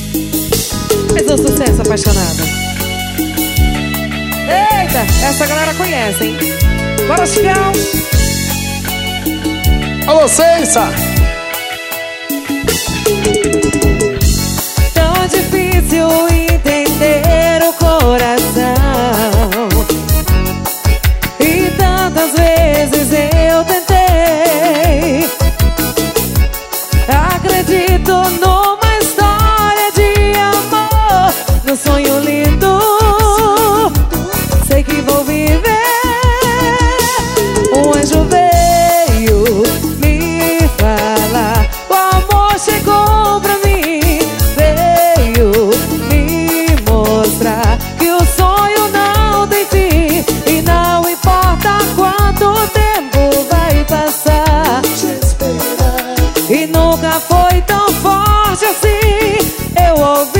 Fez um sucesso, apaixonada. Eita, essa galera conhece, hein? Bora, Chicão! Alô, Ceissa! Tão difícil entender o coração, e tantas vezes eu tentei. Acredito numa história de amor, num sonho lindo. Sei que vou viver. Um anjo veio me falar, o amor chegou pra mim. Veio me mostrar que o sonho não tem fim, e não importa quanto tempo vai passar, e nunca foi tão forte assim. Eu ouvi